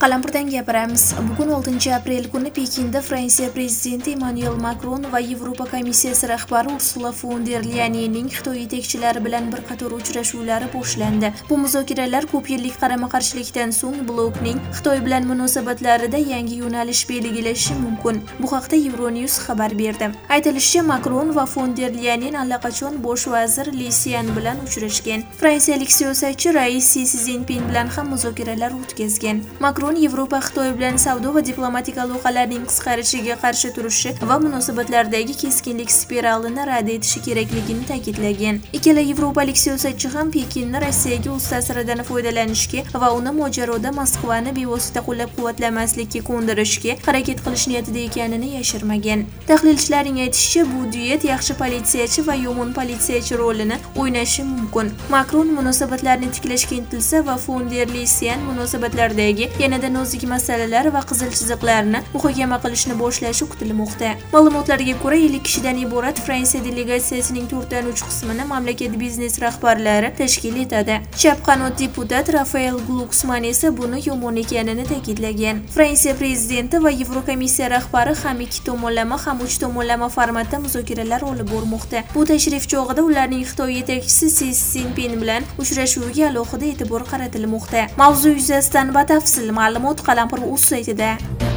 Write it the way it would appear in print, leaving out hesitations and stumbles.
Qalampirdan gapiramiz. Bugun 6-aprel kuni Pekinda Fransiya prezidenti Emmanuel Macron va Yevropa komissiyasi rahbari Ursula von der Leyenning Xitoy yetakchilari bilan bir qator uchrashuvlari boshlandi. Bu muzokaralar ko'p yillik qarama-qarshilikdan so'ng blokning Xitoy bilan munosabatlarida yangi yo'nalish belgilashi mumkin. Bu haqda Euronews xabar berdi. Aytilishicha, Macron va von der Leyen allaqachon bosh vazir Li Qiang bilan uchrashgan. Fransiyalik siyosatchi rais Si Szinpin bilan ham muzokaralar o'tkazgan. Macron Yevropa Xitoy bilan savdo va diplomatik aloqalarning qisqarishiga qarshi turishi va munosabatlardagi keskinlik spiralini rad etishi kerakligini ta'kidlagan. Ikkala yevropalik siyosatchi ham Pekinni Rossiyaga o'z ta'siridan foydalanishga va uni mojaroda Moskvani bevosita qo'llab-quvvatlamaslikka ko'ndirishga harakat qilish niyatida ekanini yashirmagan. Tahlilchilarning aytishicha, bu duet yaxshi politsiyachi va yomon politsiyachi rolini o'ynashi mumkin. Macron munosabatlarni tiklashga intilsa va von der Leyen munosabatlardagi yanada nozik masalalar va qizil chiziqlarni muhokama qilishni boshlashi kutilmoqda. Ma'lumotlarga ko'ra, 50 kishidan iborat Fransiya delegatsiyasining 4/3 qismini mamlakat biznes rahbarlari tashkil etadi. Chap qanot deputat Rafael Glucksmann esa buni yomon ekanini ta'kidlagan. Fransiya prezidenti va Yevrokomissiya rahbari ham ikki tomonlama ham uch tomonlama formatda muzokaralar olib bormoqda. Bu tashrif chog'ida ularning Xitoy yetakchisi Si Szinpin bilan uchrashuviga alohida e'tibor qaratilmoqda. Mavzu yuzasidan batafsil ma'lumot Qalampir.uz saytida.